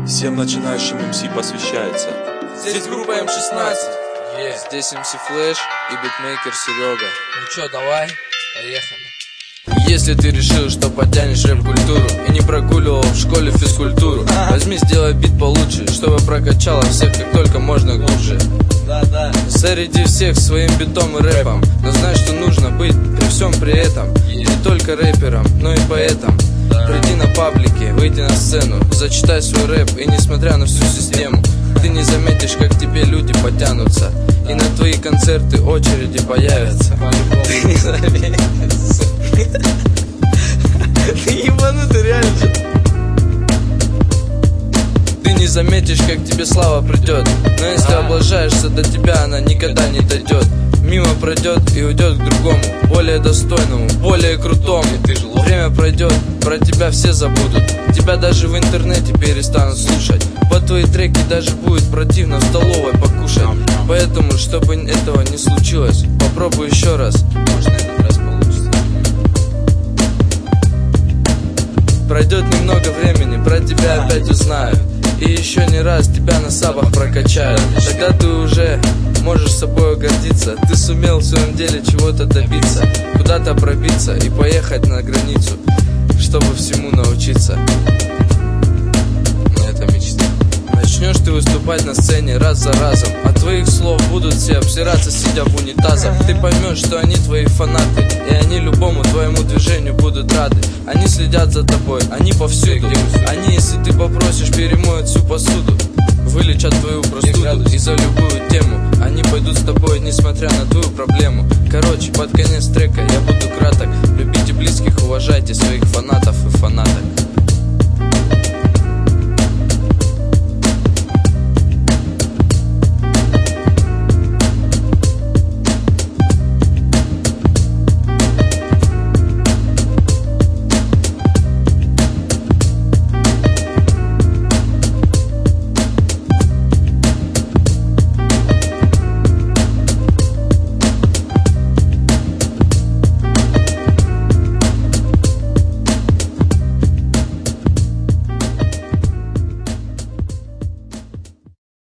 Всем начинающим МС посвящается. Здесь группа М16. Здесь МС Флэш и битмейкер Серега. Ну чё, давай, поехали. Если ты решил, что потянешь рэп-культуру и не прогуливал в школе физкультуру, возьми, сделай бит получше, чтобы прокачало всех как только можно глубже. Заряди всех своим битом и рэпом, но знай, что нужно быть при всем при этом не только рэпером, но и поэтом. Приди на паблики, выйди на сцену, зачитай свой рэп, и несмотря на всю систему, ты не заметишь, как к тебе люди потянутся, и на твои концерты очереди появятся. Ты не заметишь. Ты ебанутый, реально. Ты не заметишь, как тебе слава придет, но если облажаешься, до тебя она никогда не дойдет. Мимо пройдет и уйдет к другому, более достойному, более крутому. Время пройдет, про тебя все забудут, тебя даже в интернете перестанут слушать. Под твои треки даже будет противно в столовой покушать. Поэтому, чтобы этого не случилось, попробуй еще раз. Может, на этот раз получится. Пройдет немного времени, про тебя опять узнают, и еще не раз тебя на сабах прокачают. Тогда ты уже можешь собой гордиться. Ты сумел в своем деле чего-то добиться, куда-то пробиться и поехать на границу, чтобы всему научиться. Но это мечта. Начнешь ты выступать на сцене раз за разом, от твоих слов будут все обсираться, сидя в унитазах. Ты поймешь, что они твои фанаты, и они любому твоему движению будут рады. Они следят за тобой, они повсюду. Они, если ты попросишь, перемоют всю посуду, вылечат твою простуду, и за любую тему они пойдут с тобой, несмотря на твою проблему. Короче, под конец трека я буду краток. Любите близких, уважайте своих фанатов и фанаток.